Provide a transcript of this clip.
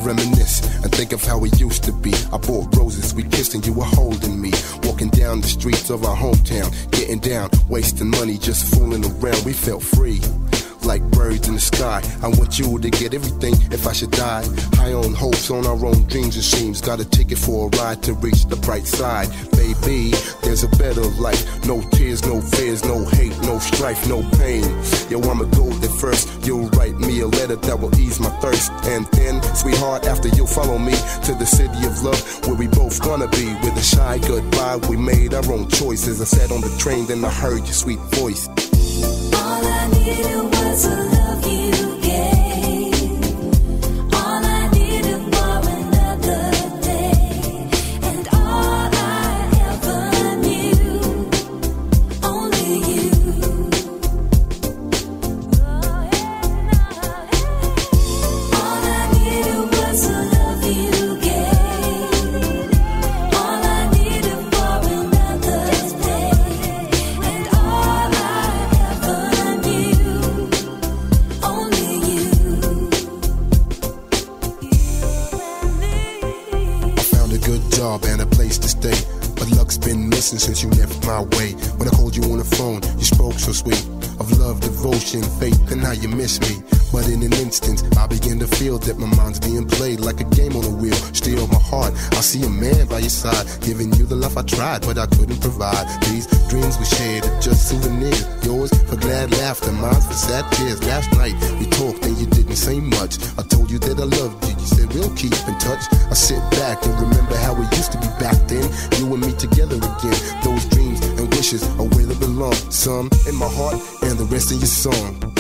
reminisce and think of how we used to be. I bought roses, we kissed and you were holding me. Walking down the streets of our hometown, getting down, wasting money, just fooling around. We felt free, like birds in the sky. I want you to get everything if I should die. High on hopes, on our own dreams, it seems. Got a ticket for a ride to reach the bright side. Baby, there's a better life. No tears, no fears, no hate, no strife, no pain. Yo, I'ma go there first. You'll write me a letter that will ease my thirst. And then, sweetheart, after you'll follow me to the city of love, where we both gonna be. With a shy goodbye, we made our own choices. I sat on the train, then I heard your sweet voice. All I needed was a love you gave. All I needed for another day. And all I ever knew, only you. All I needed was a love you gave. All I needed for another day. And all I and a place to stay, but luck's been missing since you left my way. When I called you on the phone, you spoke so sweet of love, devotion, faith, and how you miss me. But in an instant, I begin to feel that my mind's being played like a game on a wheel. Steal my heart, I see a man by your side, giving you the love I tried, but I couldn't provide. These dreams we shared are just souvenirs. Yours for glad laughter, mine for sad tears. Last night we talked and you didn't say much. I told you that I loved you, you said we'll keep in touch. I sit back and remember how we used to be back then. You and me together again. Those dreams and wishes are where they belong. Some in my heart and the rest in your song.